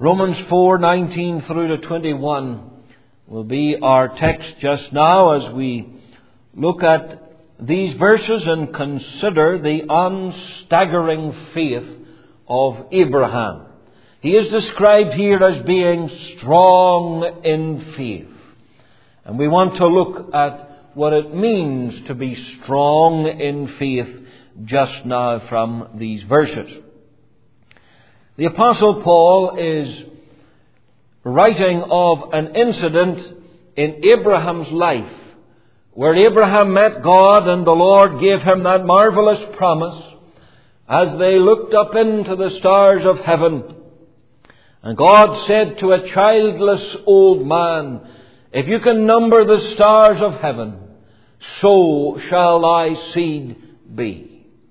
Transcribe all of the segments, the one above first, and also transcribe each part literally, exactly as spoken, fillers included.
Romans four nineteen through to twenty-one will be our text just now as we look at these verses and consider the unstaggering faith of Abraham. He is described here as being strong in faith. And we want to look at what it means to be strong in faith just now from these verses. The Apostle Paul is writing of an incident in Abraham's life where Abraham met God and the Lord gave him that marvelous promise as they looked up into the stars of heaven. And God said to a childless old man, "If you can number the stars of heaven, so shall thy seed be."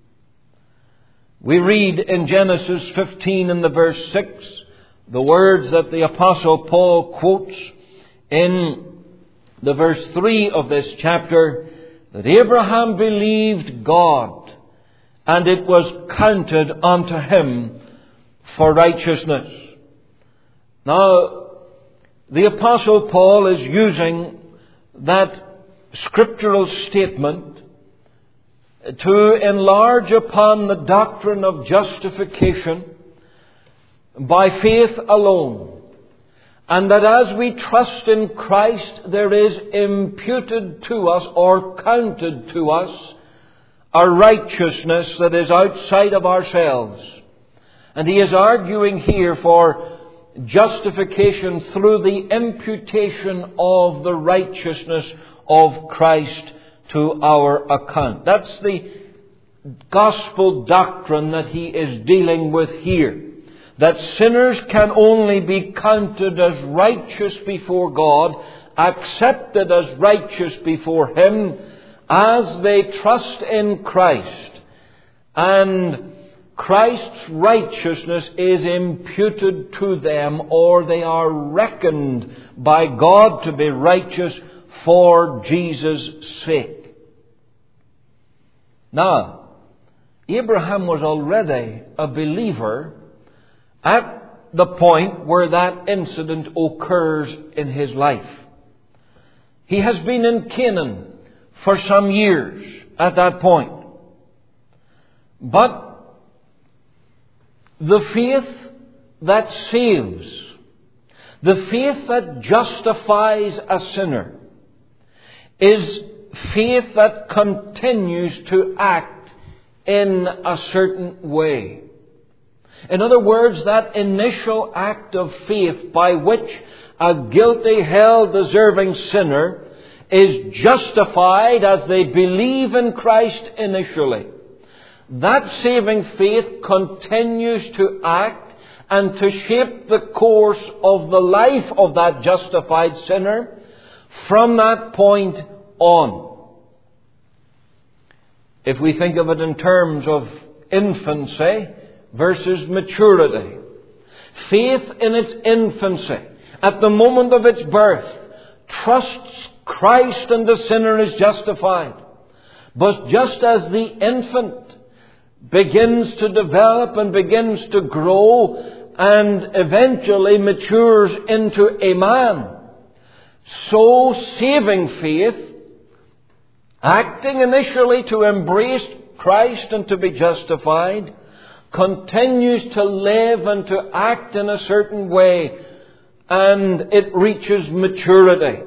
We read in Genesis fifteen in the verse six, the words that the Apostle Paul quotes in the verse three of this chapter, that Abraham believed God, and it was counted unto him for righteousness. Now, the Apostle Paul is using that scriptural statement to enlarge upon the doctrine of justification by faith alone. And that as we trust in Christ, there is imputed to us or counted to us a righteousness that is outside of ourselves. And he is arguing here for justification through the imputation of the righteousness of Christ to our account. That's the gospel doctrine that he is dealing with here. That sinners can only be counted as righteous before God, accepted as righteous before Him, as they trust in Christ. And Christ's righteousness is imputed to them, or they are reckoned by God to be righteous for Jesus' sake. Now, Abraham was already a believer at the point where that incident occurs in his life. He has been in Canaan for some years at that point. But the faith that saves, the faith that justifies a sinner, is faith that continues to act in a certain way. In other words, that initial act of faith by which a guilty, hell-deserving sinner is justified as they believe in Christ initially. That saving faith continues to act and to shape the course of the life of that justified sinner from that point on. If we think of it in terms of infancy versus maturity, faith in its infancy, at the moment of its birth, trusts Christ and the sinner is justified. But just as the infant begins to develop and begins to grow and eventually matures into a man, so saving faith, acting initially to embrace Christ and to be justified, continues to live and to act in a certain way, and it reaches maturity.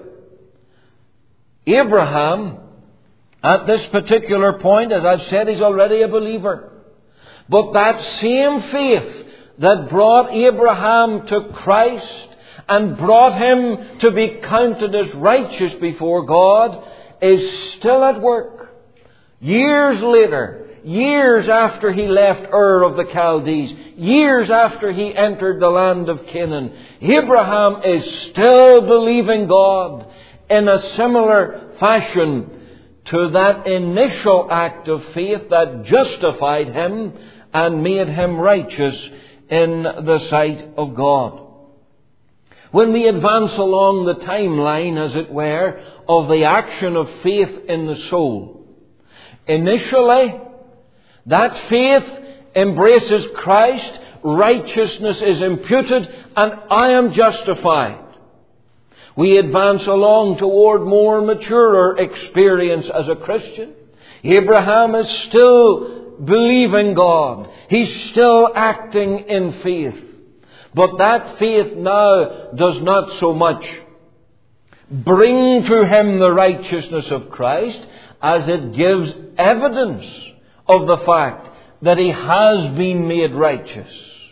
Abraham, at this particular point, as I've said, he's already a believer. But that same faith that brought Abraham to Christ and brought him to be counted as righteous before God is still at work. Years later, years after he left Ur of the Chaldees, years after he entered the land of Canaan, Abraham is still believing God in a similar fashion to that initial act of faith that justified him and made him righteous in the sight of God. When we advance along the timeline, as it were, of the action of faith in the soul, initially, that faith embraces Christ, righteousness is imputed and I am justified. We advance along toward more maturer experience as a Christian. Abraham is still believing God. He's still acting in faith. But that faith now does not so much bring to him the righteousness of Christ as it gives evidence of the fact that he has been made righteous.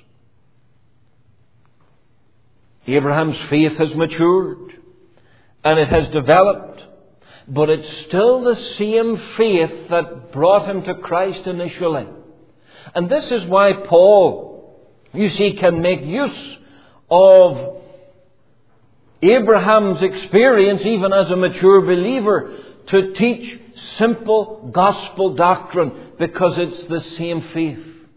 Abraham's faith has matured and it has developed, but it's still the same faith that brought him to Christ initially. And this is why Paul, you see, can make use of Abraham's experience even as a mature believer to teach simple gospel doctrine, because it's the same faith.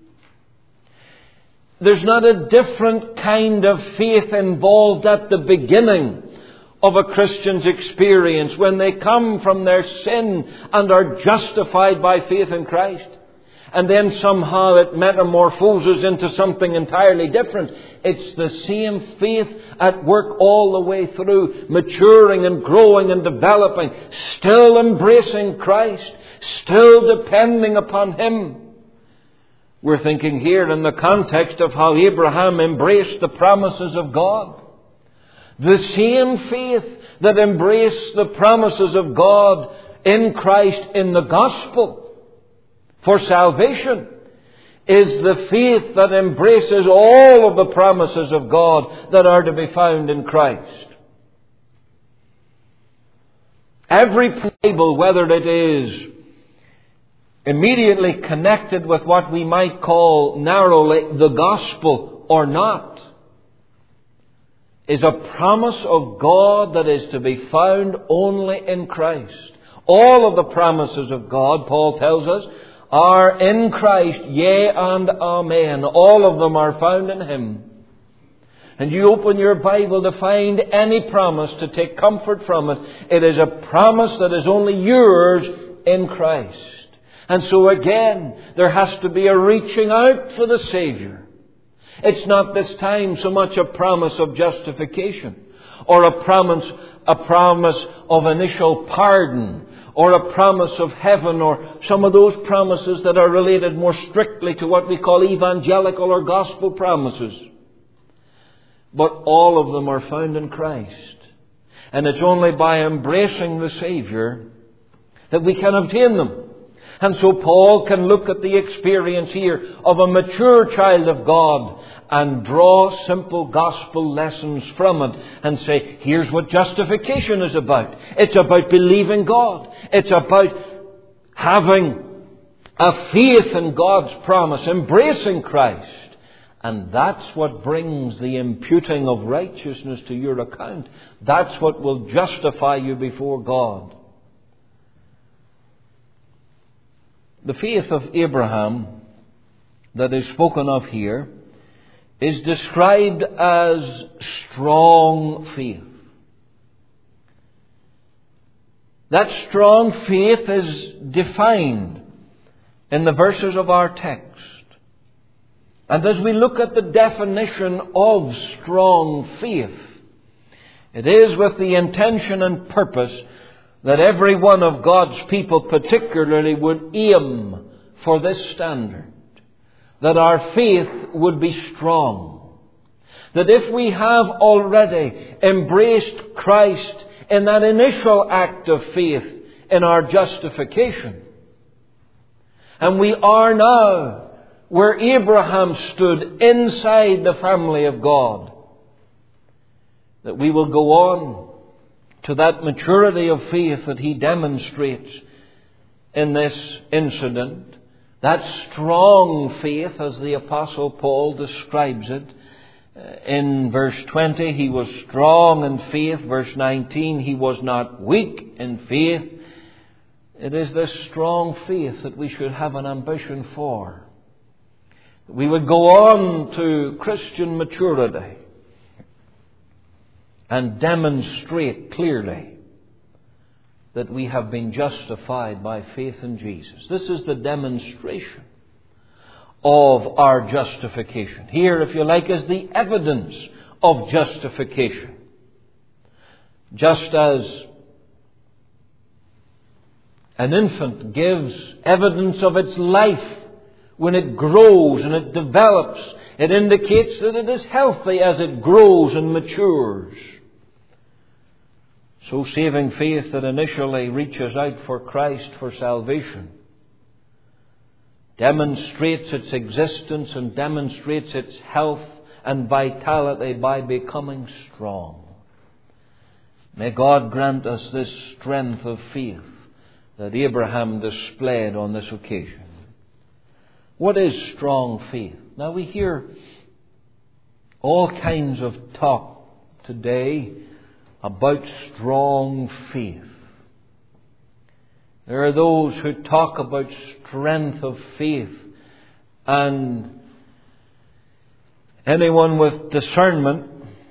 There's not a different kind of faith involved at the beginning of a Christian's experience when they come from their sin and are justified by faith in Christ. And then somehow it metamorphoses into something entirely different. It's the same faith at work all the way through, maturing and growing and developing, still embracing Christ, still depending upon Him. We're thinking here in the context of how Abraham embraced the promises of God. The same faith that embraced the promises of God in Christ in the gospel for salvation is the faith that embraces all of the promises of God that are to be found in Christ. Every Bible, whether it is immediately connected with what we might call narrowly the gospel or not, is a promise of God that is to be found only in Christ. All of the promises of God, Paul tells us, are in Christ, yea and amen. All of them are found in Him. And you open your Bible to find any promise to take comfort from it. It is a promise that is only yours in Christ. And so again, there has to be a reaching out for the Savior. It's not this time so much a promise of justification or a promise, a promise of initial pardon or a promise of heaven or some of those promises that are related more strictly to what we call evangelical or gospel promises. But all of them are found in Christ. And it's only by embracing the Savior that we can obtain them. And so Paul can look at the experience here of a mature child of God and draw simple gospel lessons from it and say, here's what justification is about. It's about believing God. It's about having a faith in God's promise, embracing Christ. And that's what brings the imputing of righteousness to your account. That's what will justify you before God. The faith of Abraham that is spoken of here is described as strong faith. That strong faith is defined in the verses of our text. And as we look at the definition of strong faith, it is with the intention and purpose that every one of God's people particularly would aim for this standard. That our faith would be strong. That if we have already embraced Christ in that initial act of faith in our justification, and we are now where Abraham stood inside the family of God, that we will go on to that maturity of faith that he demonstrates in this incident. That strong faith, as the Apostle Paul describes it. In verse twenty, he was strong in faith. Verse nineteen, he was not weak in faith. It is this strong faith that we should have an ambition for. We would go on to Christian maturity and demonstrate clearly that we have been justified by faith in Jesus. This is the demonstration of our justification. Here, if you like, is the evidence of justification. Just as an infant gives evidence of its life when it grows and it develops, it indicates that it is healthy as it grows and matures. So saving faith that initially reaches out for Christ for salvation demonstrates its existence and demonstrates its health and vitality by becoming strong. May God grant us this strength of faith that Abraham displayed on this occasion. What is strong faith? Now we hear all kinds of talk today about strong faith. There are those who talk about strength of faith, and anyone with discernment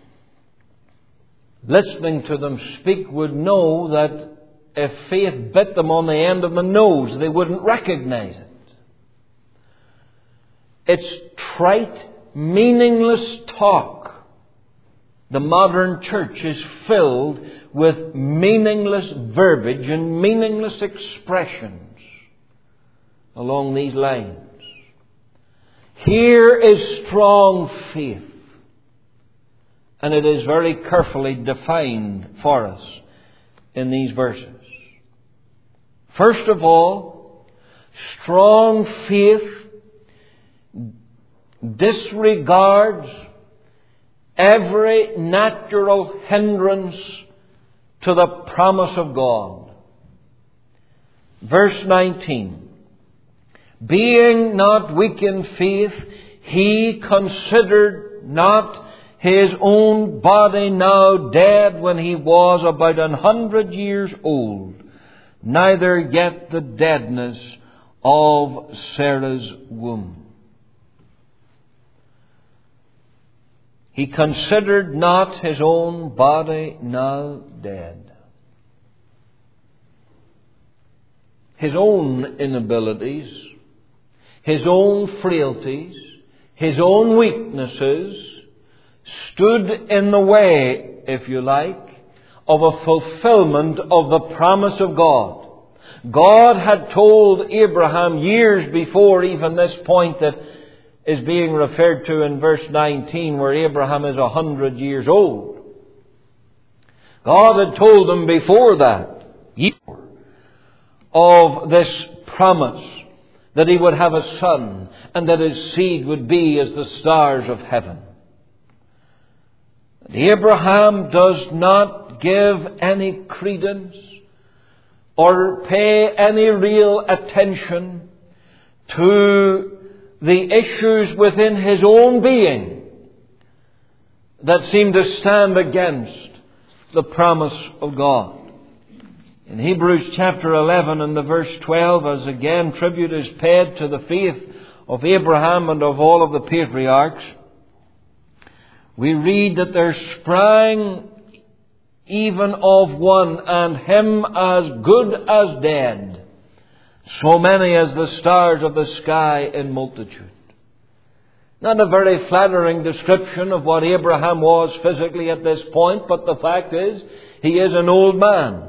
listening to them speak would know that if faith bit them on the end of the nose, they wouldn't recognize it. It's trite, meaningless talk. The modern church is filled with meaningless verbiage and meaningless expressions along these lines. Here is strong faith, and it is very carefully defined for us in these verses. First of all, strong faith disregards every natural hindrance to the promise of God. Verse nineteen. Being not weak in faith, he considered not his own body now dead when he was about an hundred years old, neither yet the deadness of Sarah's womb. He considered not his own body now dead. His own inabilities, his own frailties, his own weaknesses stood in the way, if you like, of a fulfillment of the promise of God. God had told Abraham years before even this point that is being referred to in verse nineteen, where Abraham is a hundred years old. God had told him before that of this promise that he would have a son and that his seed would be as the stars of heaven. And Abraham does not give any credence or pay any real attention to the issues within his own being that seem to stand against the promise of God. In Hebrews chapter eleven and the verse twelve, as again tribute is paid to the faith of Abraham and of all of the patriarchs, we read that there sprang even of one, and him as good as dead, so many as the stars of the sky in multitude. Not a very flattering description of what Abraham was physically at this point, but the fact is, he is an old man.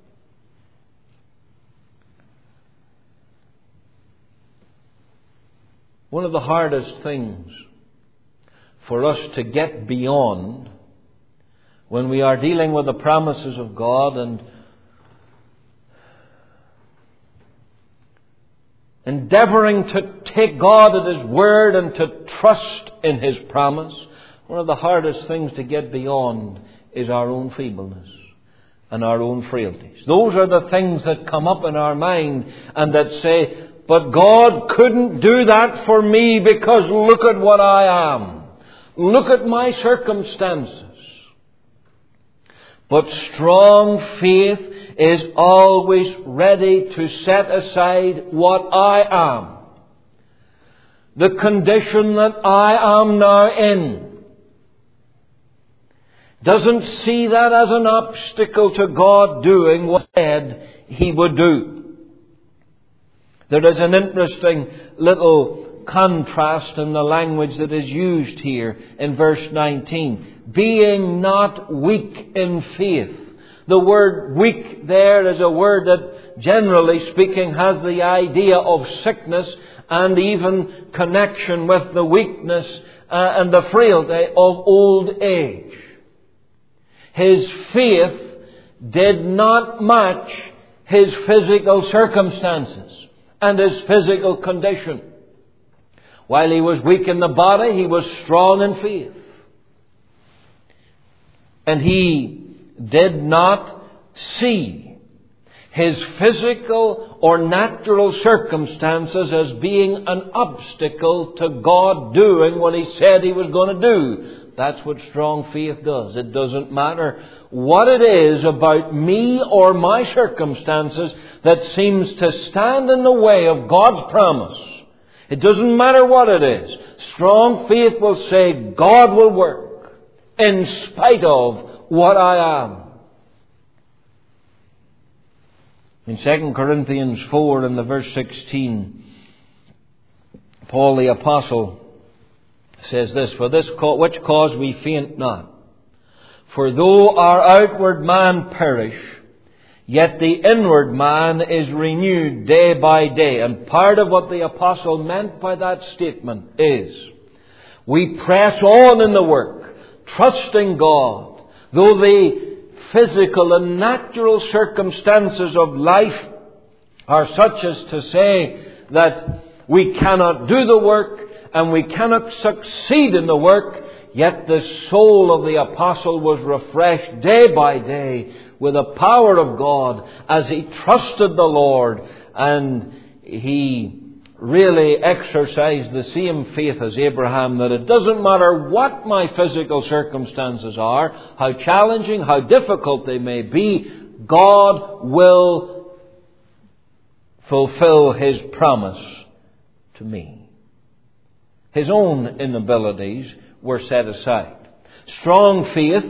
One of the hardest things for us to get beyond when we are dealing with the promises of God and endeavoring to take God at His word and to trust in His promise, one of the hardest things to get beyond is our own feebleness and our own frailties. Those are the things that come up in our mind and that say, but God couldn't do that for me because look at what I am. Look at my circumstances. But strong faith is always ready to set aside what I am. The condition that I am now in. Doesn't see that as an obstacle to God doing what He said He would do. There is an interesting little contrast in the language that is used here in verse nineteen. Being not weak in faith. The word weak there is a word that, generally speaking, has the idea of sickness and even connection with the weakness uh, and the frailty of old age. His faith did not match his physical circumstances and his physical condition. While he was weak in the body, he was strong in faith. And he did not see his physical or natural circumstances as being an obstacle to God doing what He said He was going to do. That's what strong faith does. It doesn't matter what it is about me or my circumstances that seems to stand in the way of God's promise. It doesn't matter what it is. Strong faith will say, God will work in spite of what I am. In Second Corinthians four and the verse sixteen, Paul the Apostle says this, For this cause, which cause we faint not. For though our outward man perish, yet the inward man is renewed day by day. And part of what the Apostle meant by that statement is, we press on in the work, trusting God. Though the physical and natural circumstances of life are such as to say that we cannot do the work and we cannot succeed in the work, yet the soul of the Apostle was refreshed day by day with the power of God as he trusted the Lord, and he really exercised the same faith as Abraham, that it doesn't matter what my physical circumstances are, how challenging, how difficult they may be, God will fulfill His promise to me. His own inabilities were set aside. Strong faith,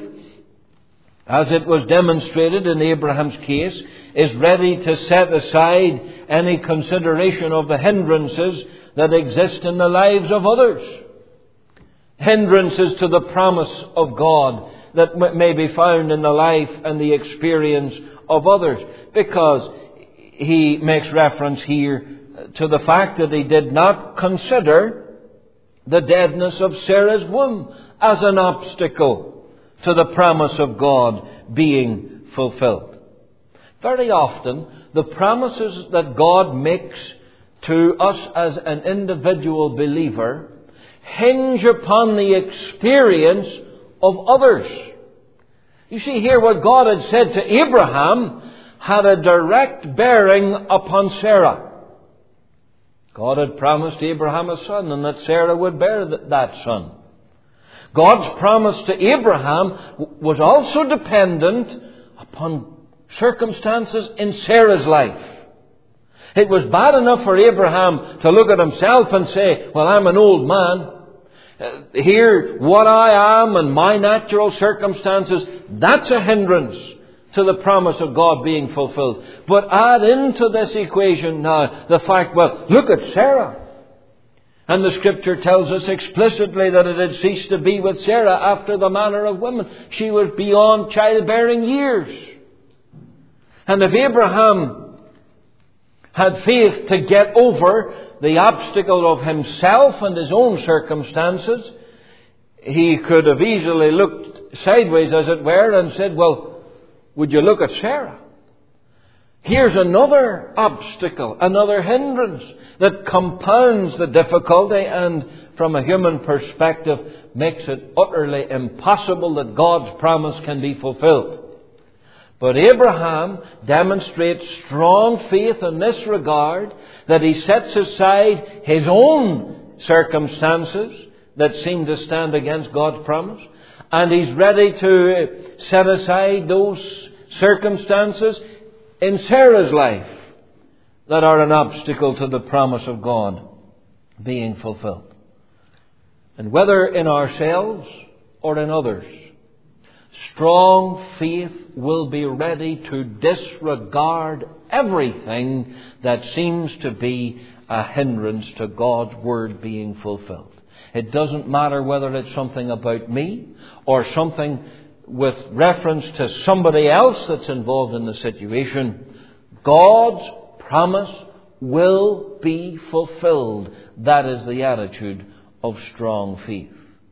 as it was demonstrated in Abraham's case, is ready to set aside any consideration of the hindrances that exist in the lives of others. Hindrances to the promise of God that may be found in the life and the experience of others. Because he makes reference here to the fact that he did not consider the deadness of Sarah's womb as an obstacle to the promise of God being fulfilled. Very often, the promises that God makes to us as an individual believer hinge upon the experience of others. You see here, what God had said to Abraham had a direct bearing upon Sarah. God had promised Abraham a son, and that Sarah would bear that son. God's promise to Abraham was also dependent upon circumstances in Sarah's life. It was bad enough for Abraham to look at himself and say, well, I'm an old man. Uh, here, what I am and my natural circumstances, that's a hindrance to the promise of God being fulfilled. But add into this equation now the fact, well, look at Sarah. And the Scripture tells us explicitly that it had ceased to be with Sarah after the manner of women. She was beyond childbearing years. And if Abraham had faith to get over the obstacle of himself and his own circumstances, he could have easily looked sideways, as it were, and said, well, would you look at Sarah? Here's another obstacle, another hindrance that compounds the difficulty and, from a human perspective, makes it utterly impossible that God's promise can be fulfilled. But Abraham demonstrates strong faith in this regard, that he sets aside his own circumstances that seem to stand against God's promise, and he's ready to set aside those circumstances in Sarah's life that are an obstacle to the promise of God being fulfilled. And whether in ourselves or in others, Strong faith will be ready to disregard everything that seems to be a hindrance to God's Word being fulfilled. It doesn't matter whether it's something about me or something with reference to somebody else that's involved in the situation. God's promise will be fulfilled. That is the attitude of strong faith.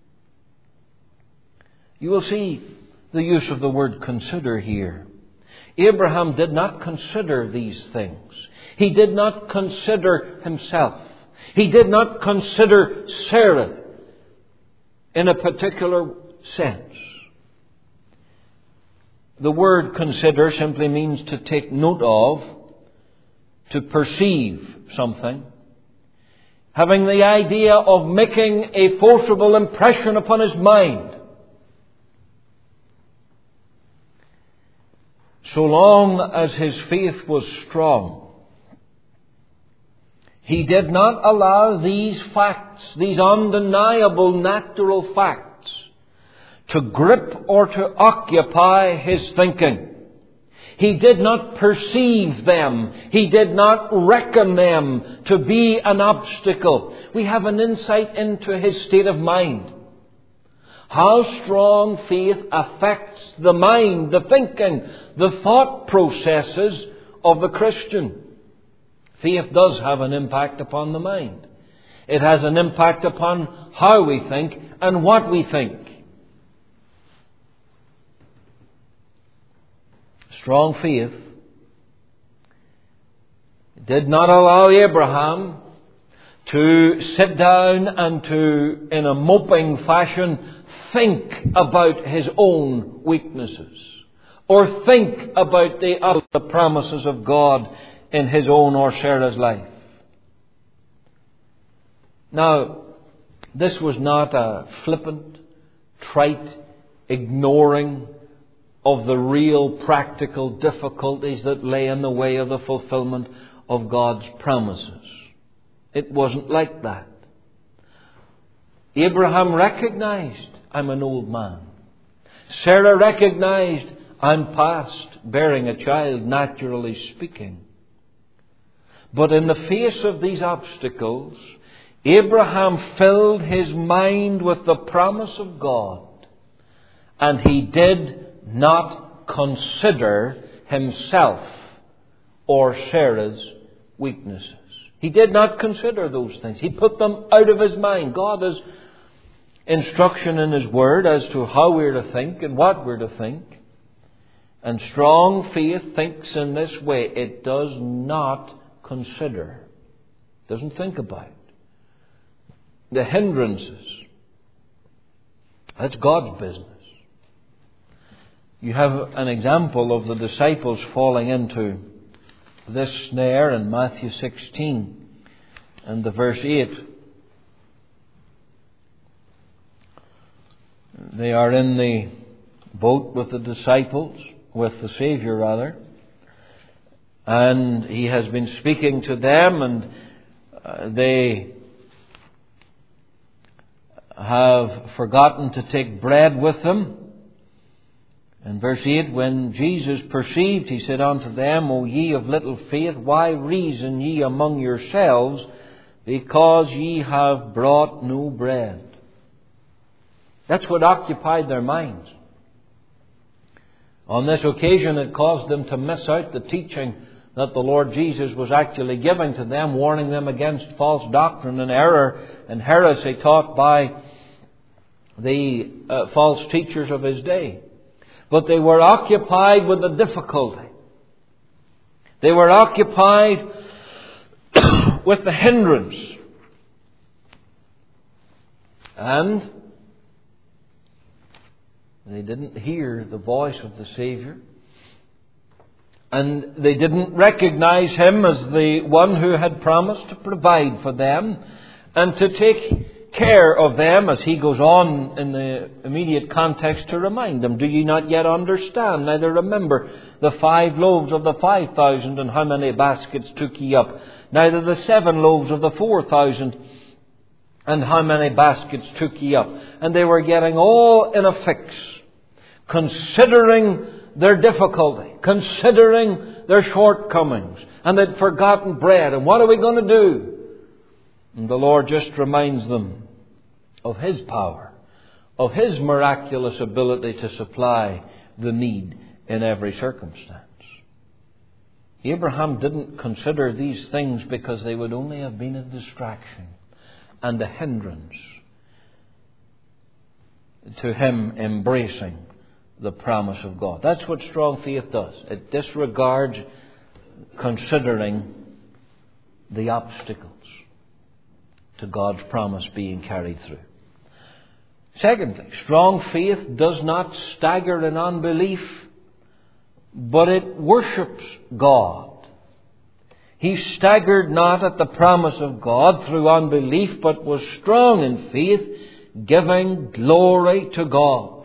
You will see the use of the word consider here. Abraham did not consider these things. He did not consider himself. He did not consider Sarah in a particular sense. The word consider simply means to take note of, to perceive something, having the idea of making a forcible impression upon his mind. So long as his faith was strong, he did not allow these facts, these undeniable natural facts, to grip or to occupy his thinking. He did not perceive them. He did not reckon them to be an obstacle. We have an insight into his state of mind. How strong faith affects the mind, the thinking, the thought processes of the Christian. Faith does have an impact upon the mind. It has an impact upon how we think and what we think. Strong faith did not allow Abraham to sit down and to, in a moping fashion, think about his own weaknesses or think about the other promises of God in his own or Sarah's life. Now, this was not a flippant, trite ignoring of the real practical difficulties that lay in the way of the fulfillment of God's promises. It wasn't like that. Abraham recognized, I'm an old man. Sarah recognized, I'm past bearing a child, naturally speaking. But in the face of these obstacles, Abraham filled his mind with the promise of God, and he did not consider himself or Sarah's weaknesses. He did not consider those things. He put them out of his mind. God has instruction in His Word as to how we're to think and what we're to think. And strong faith thinks in this way. It does not consider. It doesn't think about the hindrances. That's God's business. You have an example of the disciples falling into this snare in Matthew sixteen and the verse eight. They are in the boat with the disciples, with the Savior rather, and He has been speaking to them, and uh, they have forgotten to take bread with them. In verse eight, when Jesus perceived, He said unto them, O ye of little faith, why reason ye among yourselves, because ye have brought no bread? That's what occupied their minds. On this occasion, it caused them to miss out the teaching that the Lord Jesus was actually giving to them, warning them against false doctrine and error and heresy taught by the uh, false teachers of His day. But they were occupied with the difficulty. They were occupied with the hindrance. And they didn't hear the voice of the Savior. And they didn't recognize Him as the one who had promised to provide for them and to take care of them, as He goes on in the immediate context to remind them. Do ye not yet understand? Neither remember the five loaves of the five thousand, and how many baskets took ye up? Neither the seven loaves of the four thousand, and how many baskets took ye up? And they were getting all in a fix. considering their difficulty, considering their shortcomings, and they'd forgotten bread. And what are we going to do? And the Lord just reminds them of His power, of His miraculous ability to supply the need in every circumstance. Abraham didn't consider these things because they would only have been a distraction and a hindrance to him embracing the promise of God. That's what strong faith does. It disregards considering the obstacles to God's promise being carried through. Secondly, strong faith does not stagger in unbelief, but it worships God. He staggered not at the promise of God through unbelief, but was strong in faith, giving glory to God.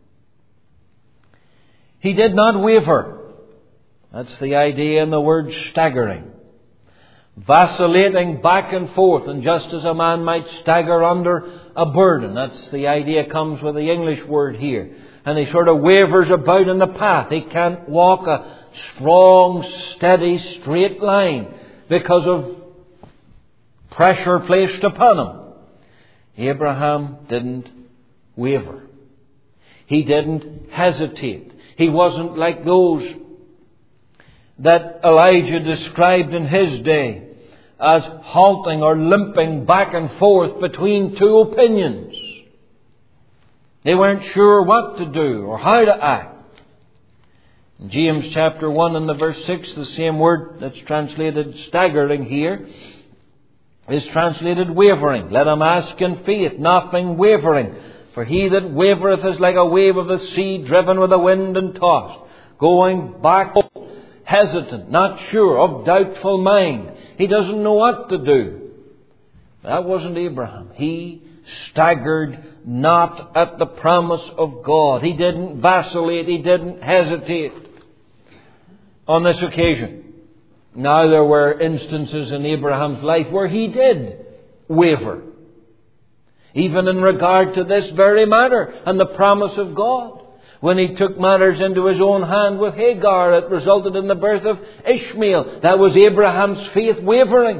He did not waver. That's the idea in the word staggering. Vacillating back and forth, and just as a man might stagger under a burden. That's the idea comes with the English word here. And he sort of wavers about in the path. He can't walk a strong, steady, straight line because of pressure placed upon him. Abraham didn't waver. He didn't hesitate. He wasn't like those that Elijah described in his day as halting or limping back and forth between two opinions. They weren't sure what to do or how to act. In James chapter one and the verse six, the same word that's translated staggering here is translated wavering. Let him ask in faith, nothing wavering. For he that wavereth is like a wave of the sea, driven with the wind and tossed, going back, hesitant, not sure, of doubtful mind. He doesn't know what to do. That wasn't Abraham. He staggered not at the promise of God. He didn't vacillate. He didn't hesitate on this occasion. Now there were instances in Abraham's life where he did waver, even in regard to this very matter and the promise of God. When he took matters into his own hand with Hagar, it resulted in the birth of Ishmael. That was Abraham's faith wavering.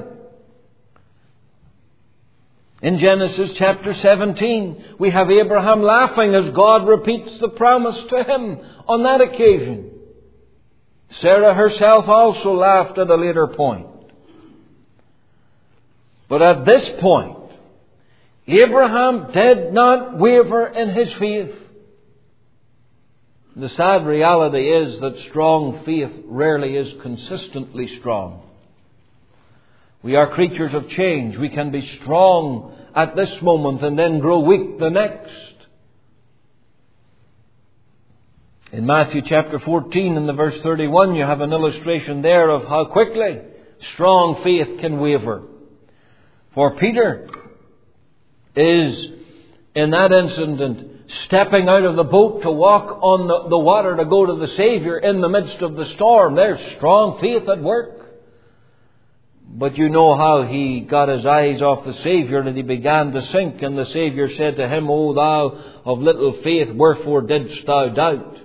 In Genesis chapter seventeen, we have Abraham laughing as God repeats the promise to him on that occasion. Sarah herself also laughed at a later point. But at this point, Abraham did not waver in his faith. The sad reality is that strong faith rarely is consistently strong. We are creatures of change. We can be strong at this moment and then grow weak the next. In Matthew chapter fourteen and the verse thirty-one, you have an illustration there of how quickly strong faith can waver. For Peter is, in that incident, stepping out of the boat to walk on the, the water to go to the Savior in the midst of the storm. There's strong faith at work. But you know how he got his eyes off the Savior and he began to sink. And the Savior said to him, O thou of little faith, wherefore didst thou doubt?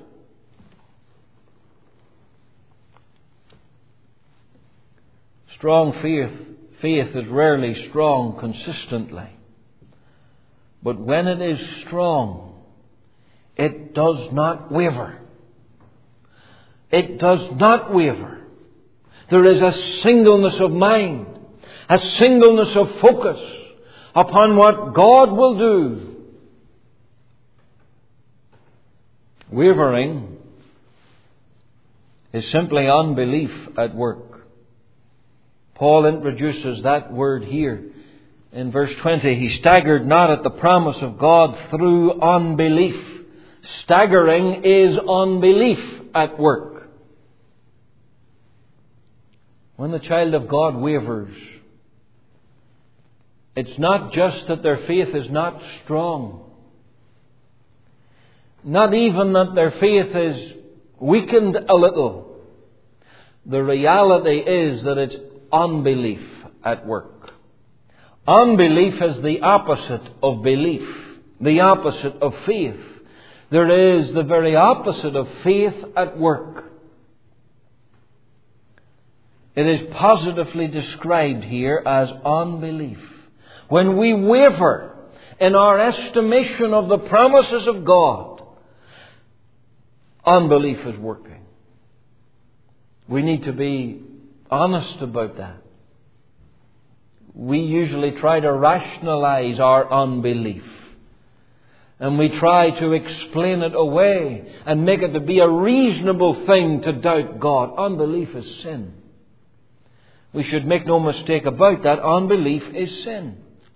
Strong faith, faith is rarely strong consistently. But when it is strong, it does not waver. It does not waver. There is a singleness of mind, a singleness of focus upon what God will do. Wavering is simply unbelief at work. Paul introduces that word here. In verse twenty, he staggered not at the promise of God through unbelief. Staggering is unbelief at work. When the child of God wavers, it's not just that their faith is not strong. Not even that their faith is weakened a little. The reality is that it's unbelief at work. Unbelief is the opposite of belief, the opposite of faith. there is the very opposite of faith at work. It is positively described here as unbelief. When we waver in our estimation of the promises of God, unbelief is working. We need to be honest about that. We usually try to rationalize our unbelief. And we try to explain it away and make it to be a reasonable thing to doubt God. Unbelief is sin. We should make no mistake about that. Unbelief is sin.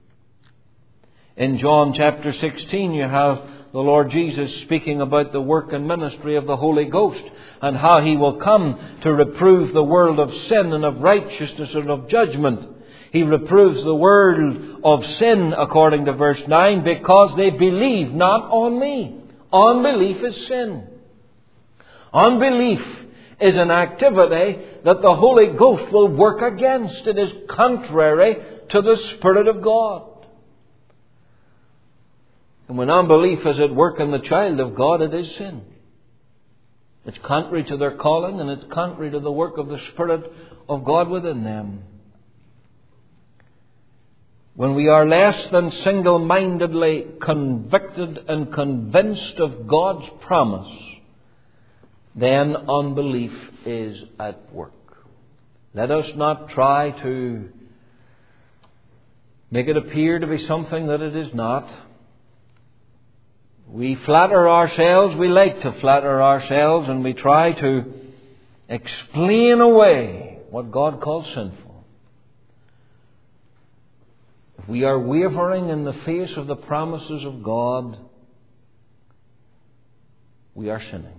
In John chapter sixteen, you have the Lord Jesus speaking about the work and ministry of the Holy Ghost and how He will come to reprove the world of sin and of righteousness and of judgment. He reproves the world of sin, according to verse nine, because they believe not on me. Unbelief is sin. Unbelief is an activity that the Holy Ghost will work against. It is contrary to the Spirit of God. And when unbelief is at work in the child of God, it is sin. It's contrary to their calling, and it's contrary to the work of the Spirit of God within them. When we are less than single-mindedly convicted and convinced of God's promise, then unbelief is at work. Let us not try to make it appear to be something that it is not. We flatter ourselves, we like to flatter ourselves, and we try to explain away what God calls sinful. If we are wavering in the face of the promises of God, we are sinning.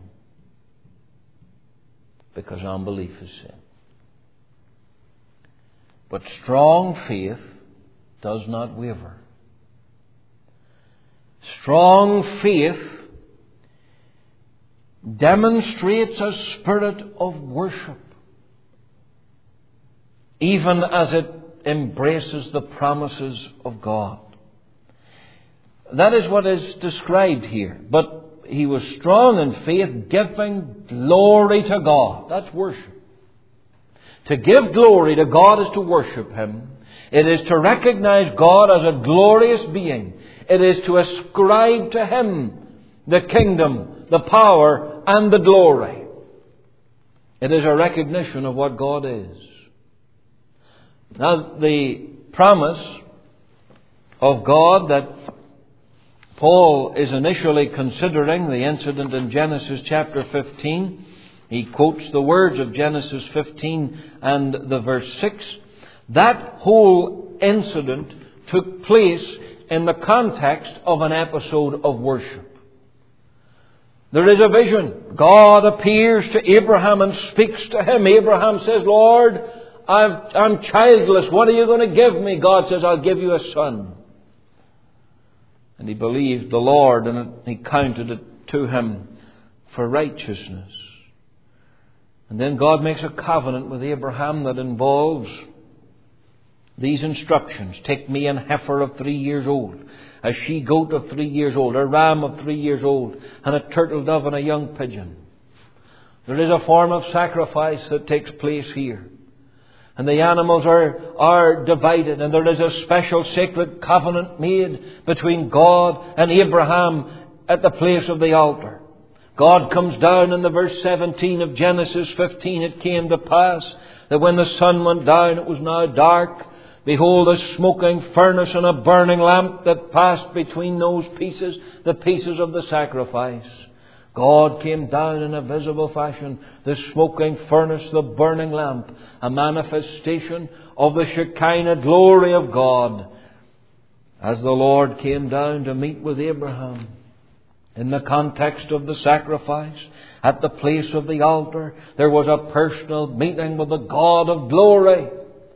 Because unbelief is sin. But strong faith does not waver. Strong faith demonstrates a spirit of worship, even as it embraces the promises of God. That is what is described here. But he was strong in faith, giving glory to God. That's worship. To give glory to God is to worship Him. It is to recognize God as a glorious being. It is to ascribe to Him the kingdom, the power, and the glory. It is a recognition of what God is. Now, the promise of God that Paul is initially considering, the incident in Genesis chapter fifteen, he quotes the words of Genesis fifteen and the verse six. That whole incident took place in the context of an episode of worship. There is a vision. God appears to Abraham and speaks to him. Abraham says, Lord, I've, I'm childless. What are you going to give me? God says, I'll give you a son. And he believed the Lord, and he counted it to him for righteousness. And then God makes a covenant with Abraham that involves these instructions. Take me an heifer of three years old, a she-goat of three years old, a ram of three years old, and a turtle dove and a young pigeon. There is a form of sacrifice that takes place here. And the animals are, are divided, and there is a special sacred covenant made between God and Abraham at the place of the altar. God comes down in the verse seventeen of Genesis fifteen. It came to pass that when the sun went down, it was now dark. Behold, a smoking furnace and a burning lamp that passed between those pieces, the pieces of the sacrifice. God came down in a visible fashion, the smoking furnace, the burning lamp, a manifestation of the Shekinah glory of God, as the Lord came down to meet with Abraham. In the context of the sacrifice, at the place of the altar, there was a personal meeting with the God of glory.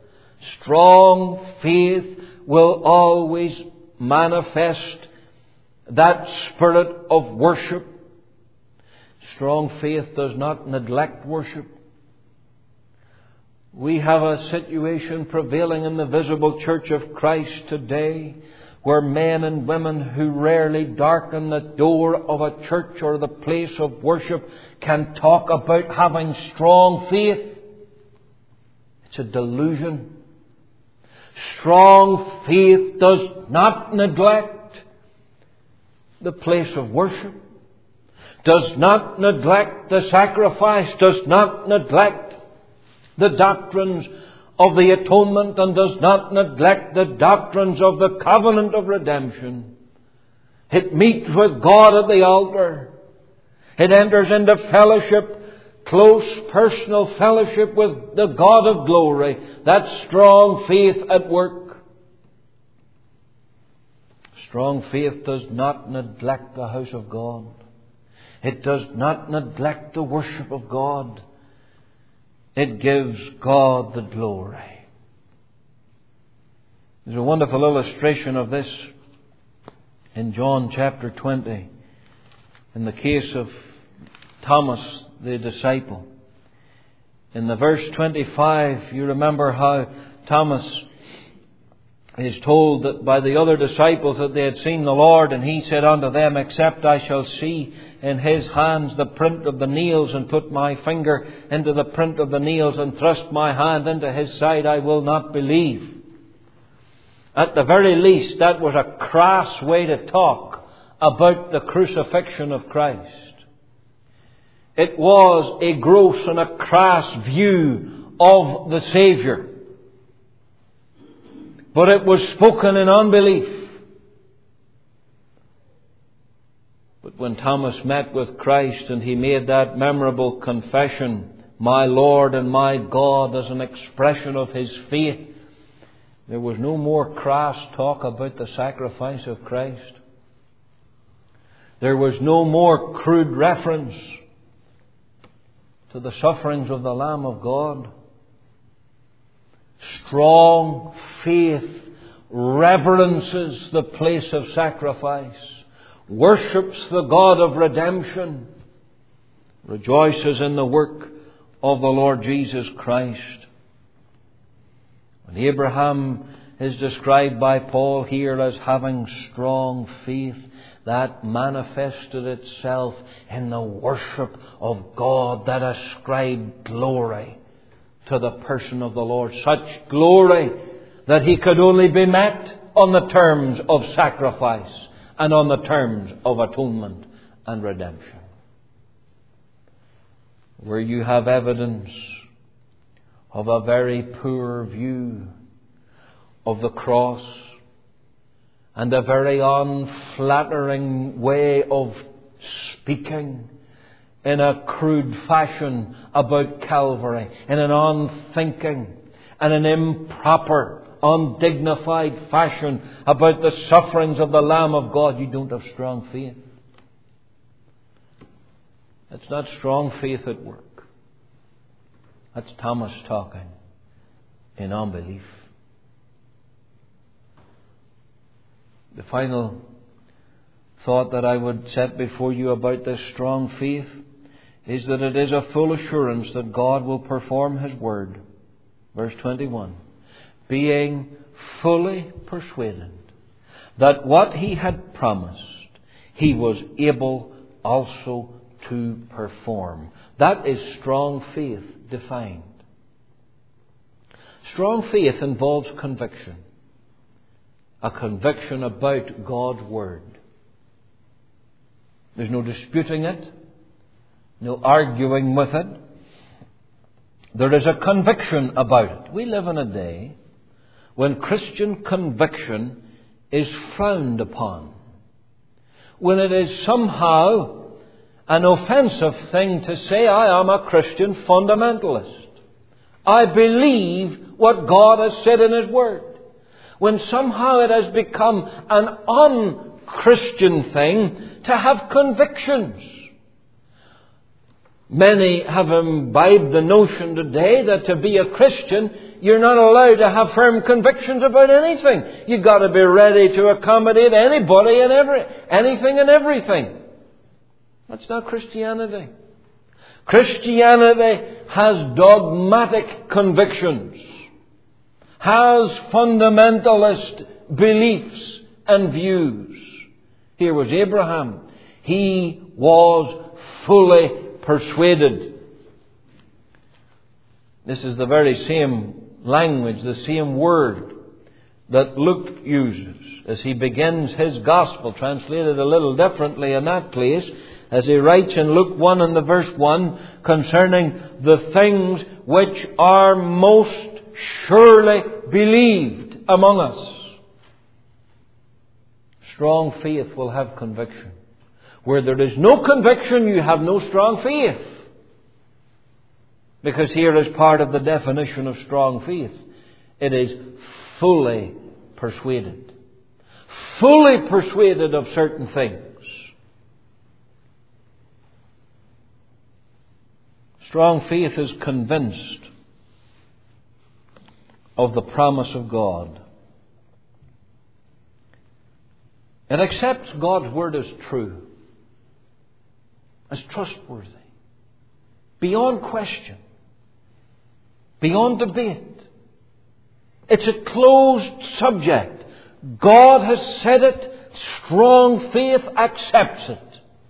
Strong faith will always manifest that spirit of worship. Strong faith does not neglect worship. We have a situation prevailing in the visible church of Christ today where men and women who rarely darken the door of a church or the place of worship can talk about having strong faith. It's a delusion. Strong faith does not neglect the place of worship, does not neglect the sacrifice, does not neglect the doctrines of the atonement, and does not neglect the doctrines of the covenant of redemption. It meets with God at the altar. It enters into fellowship, close personal fellowship with the God of glory. That's strong faith at work. Strong faith does not neglect the house of God. It does not neglect the worship of God. It gives God the glory. There's a wonderful illustration of this in John chapter twenty, in the case of Thomas the disciple. In the verse twenty-five, you remember how Thomas is told that by the other disciples that they had seen the Lord, and he said unto them, except I shall see in his hands the print of the nails, and put my finger into the print of the nails, and thrust my hand into his side, I will not believe. At the very least, that was a crass way to talk about the crucifixion of Christ. It was a gross and a crass view of the Saviour. But it was spoken in unbelief. But when Thomas met with Christ and he made that memorable confession, my Lord and my God, as an expression of his faith, there was no more crass talk about the sacrifice of Christ. There was no more crude reference to the sufferings of the Lamb of God. Strong faith reverences the place of sacrifice, worships the God of redemption, rejoices in the work of the Lord Jesus Christ. When Abraham is described by Paul here as having strong faith, that manifested itself in the worship of God that ascribed glory to the person of the Lord. Such glory that he could only be met on the terms of sacrifice and on the terms of atonement and redemption. Where you have evidence of a very poor view of the cross and a very unflattering way of speaking in a crude fashion about Calvary, in an unthinking and an improper, undignified fashion about the sufferings of the Lamb of God, you don't have strong faith. That's not strong faith at work. That's Thomas talking in unbelief. The final thought that I would set before you about this strong faith is that it is a full assurance that God will perform His word. Verse twenty-one. Being fully persuaded that what He had promised, He was able also to perform. That is strong faith defined. Strong faith involves conviction. A conviction about God's word. There's no disputing it, no arguing with it. There is a conviction about it. We live in a day when Christian conviction is frowned upon. When it is somehow an offensive thing to say, I am a Christian fundamentalist. I believe what God has said in His word. When somehow it has become an un-Christian thing to have convictions. Many have imbibed the notion today that to be a Christian, you're not allowed to have firm convictions about anything. You've got to be ready to accommodate anybody and every, anything and everything. That's not Christianity. Christianity has dogmatic convictions, has fundamentalist beliefs and views. Here was Abraham. He was fully persuaded. This is the very same language, the same word that Luke uses as he begins his gospel, translated a little differently in that place, as he writes in Luke one and the verse one concerning the things which are most surely believed among us. Strong faith will have conviction. Where there is no conviction, you have no strong faith. Because here is part of the definition of strong faith. It is fully persuaded. Fully persuaded of certain things. Strong faith is convinced of the promise of God. It accepts God's word as true, as trustworthy, beyond question, beyond debate. It's a closed subject. God has said it. Strong faith accepts it.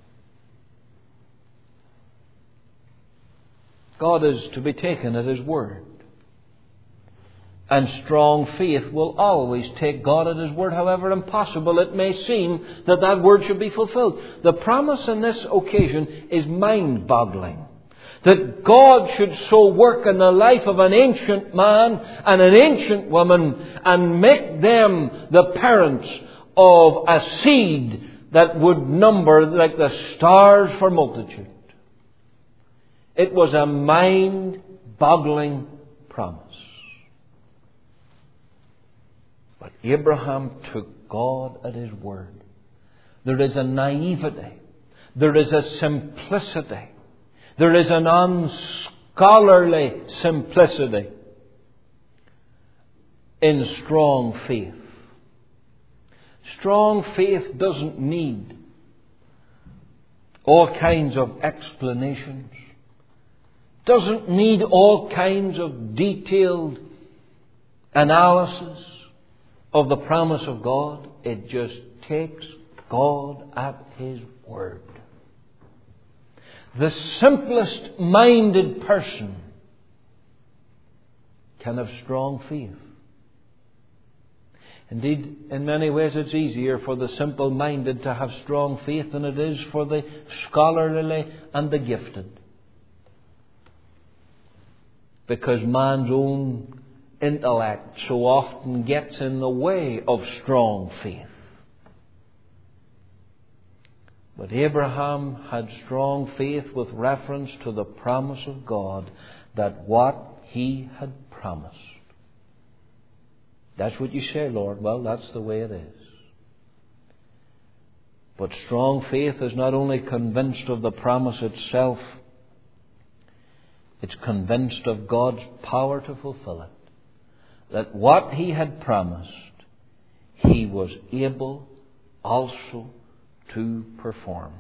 God is to be taken at His word. And strong faith will always take God at His word, however impossible it may seem that that word should be fulfilled. The promise on this occasion is mind-boggling. That God should so work in the life of an ancient man and an ancient woman and make them the parents of a seed that would number like the stars for multitude. It was a mind-boggling promise. But Abraham took God at His word. There is a naivety. There is a simplicity. There is an unscholarly simplicity in strong faith. Strong faith doesn't need all kinds of explanations. Doesn't need all kinds of detailed analysis of the promise of God. It just takes God at His word. The simplest minded person can have strong faith. Indeed, in many ways it's easier for the simple minded to have strong faith than it is for the scholarly and the gifted. Because man's own intellect so often gets in the way of strong faith. But Abraham had strong faith with reference to the promise of God that what he had promised. That's what you say, Lord. Well, that's the way it is. But strong faith is not only convinced of the promise itself, it's convinced of God's power to fulfill it. That what He had promised, He was able also to perform.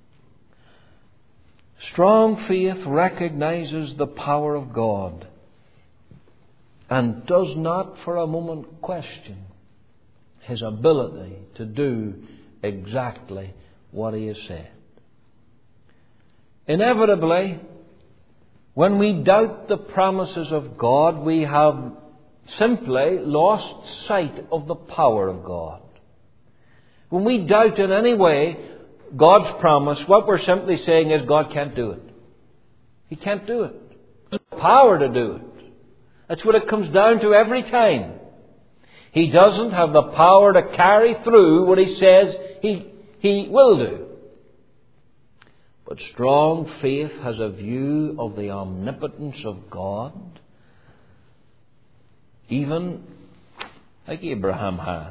Strong faith recognizes the power of God and does not for a moment question His ability to do exactly what He has said. Inevitably, when we doubt the promises of God, we have simply lost sight of the power of God. When we doubt in any way God's promise, what we're simply saying is God can't do it. He can't do it. He has the power to do it. That's what it comes down to every time. He doesn't have the power to carry through what He says He, he will do. But strong faith has a view of the omnipotence of God, even like Abraham had.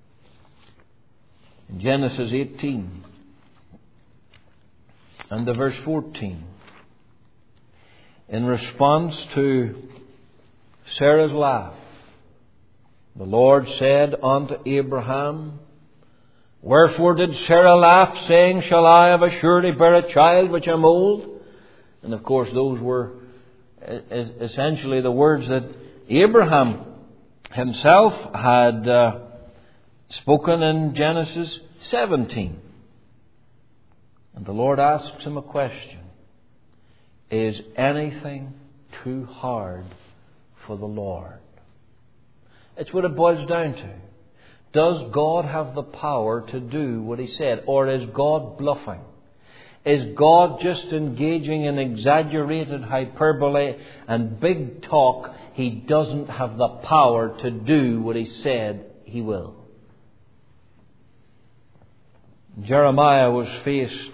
In Genesis eighteen and the verse fourteen, in response to Sarah's laugh, the Lord said unto Abraham, Wherefore did Sarah laugh, saying, Shall I of a surety bear a child which am old? And of course those were essentially the words that Abraham himself had uh, spoken in Genesis seventeen. And the Lord asks him a question. Is anything too hard for the Lord? It's what it boils down to. Does God have the power to do what He said? Or is God bluffing? Is God just engaging in exaggerated hyperbole and big talk? He doesn't have the power to do what He said He will. Jeremiah was faced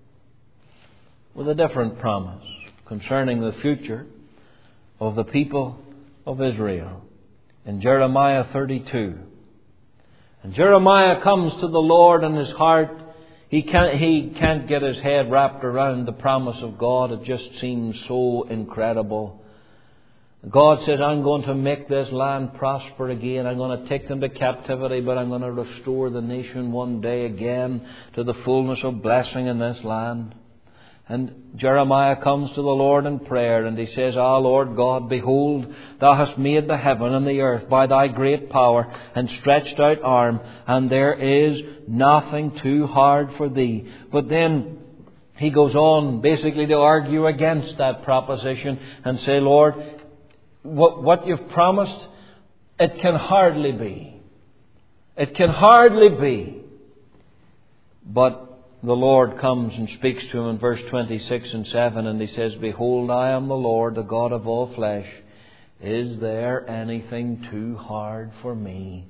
with a different promise concerning the future of the people of Israel. In Jeremiah thirty-two. And Jeremiah comes to the Lord in his heart. He can't, he can't get his head wrapped around the promise of God. It just seems so incredible. God says, I'm going to make this land prosper again. I'm going to take them to captivity, but I'm going to restore the nation one day again to the fullness of blessing in this land. And Jeremiah comes to the Lord in prayer, and he says, Ah, Lord God, behold, Thou hast made the heaven and the earth by Thy great power and stretched out arm, and there is nothing too hard for Thee. But then he goes on basically to argue against that proposition and say, Lord, what, what You've promised, it can hardly be. It can hardly be. But the Lord comes and speaks to him in verse twenty-six and seven, and He says, Behold, I am the Lord, the God of all flesh. Is there anything too hard for Me?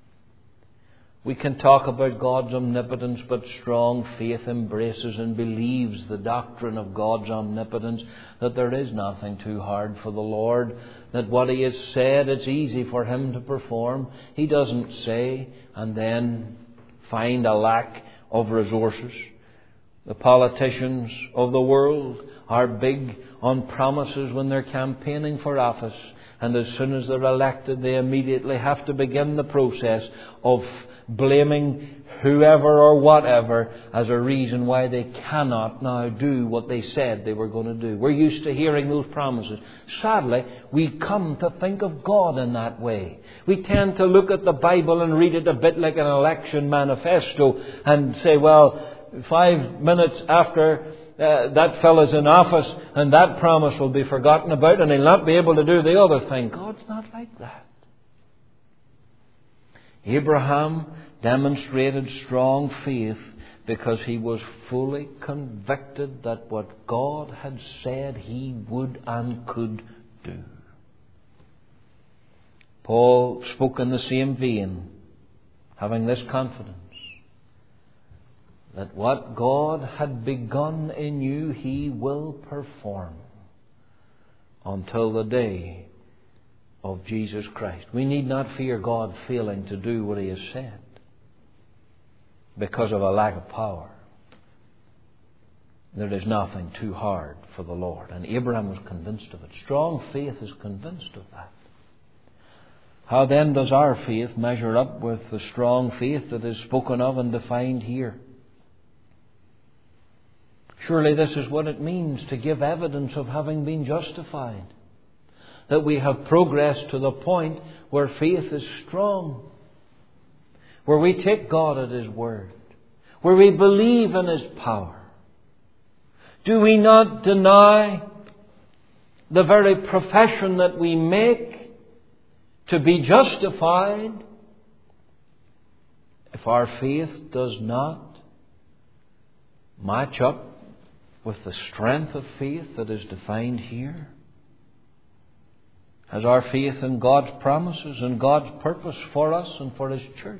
We can talk about God's omnipotence, but strong faith embraces and believes the doctrine of God's omnipotence, that there is nothing too hard for the Lord, that what He has said, it's easy for Him to perform. He doesn't say and then find a lack of resources. The politicians of the world are big on promises when they're campaigning for office, and as soon as they're elected, they immediately have to begin the process of blaming whoever or whatever as a reason why they cannot now do what they said they were going to do. We're used to hearing those promises. Sadly, we come to think of God in that way. We tend to look at the Bible and read it a bit like an election manifesto and say, well, five minutes after uh, that fellow's in office and that promise will be forgotten about and he'll not be able to do the other thing. God's not like that. Abraham demonstrated strong faith because he was fully convicted that what God had said He would and could do. Paul spoke in the same vein, having this confidence, that what God had begun in you, He will perform until the day of Jesus Christ. We need not fear God failing to do what He has said because of a lack of power. There is nothing too hard for the Lord. And Abraham was convinced of it. Strong faith is convinced of that. How then does our faith measure up with the strong faith that is spoken of and defined here? Surely this is what it means to give evidence of having been justified. That we have progressed to the point where faith is strong. Where we take God at His word. Where we believe in His power. Do we not deny the very profession that we make to be justified if our faith does not match up with the strength of faith that is defined here? Has our faith in God's promises and God's purpose for us and for His church,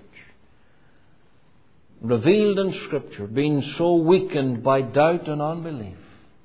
revealed in Scripture, been so weakened by doubt and unbelief?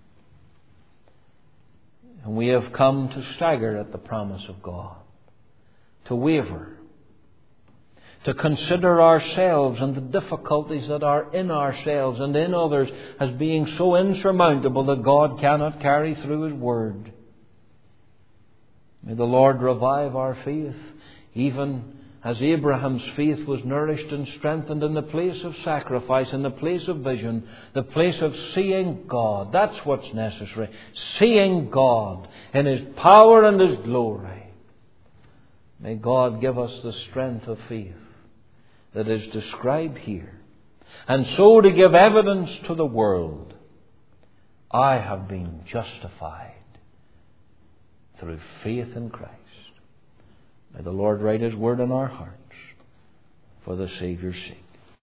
And we have come to stagger at the promise of God, to waver, to consider ourselves and the difficulties that are in ourselves and in others as being so insurmountable that God cannot carry through His word. May the Lord revive our faith, even as Abraham's faith was nourished and strengthened in the place of sacrifice, in the place of vision, the place of seeing God. That's what's necessary. Seeing God in His power and His glory. May God give us the strength of faith that is described here, and so to give evidence to the world, I have been justified through faith in Christ. May the Lord write His word in our hearts for the Saviour's sake.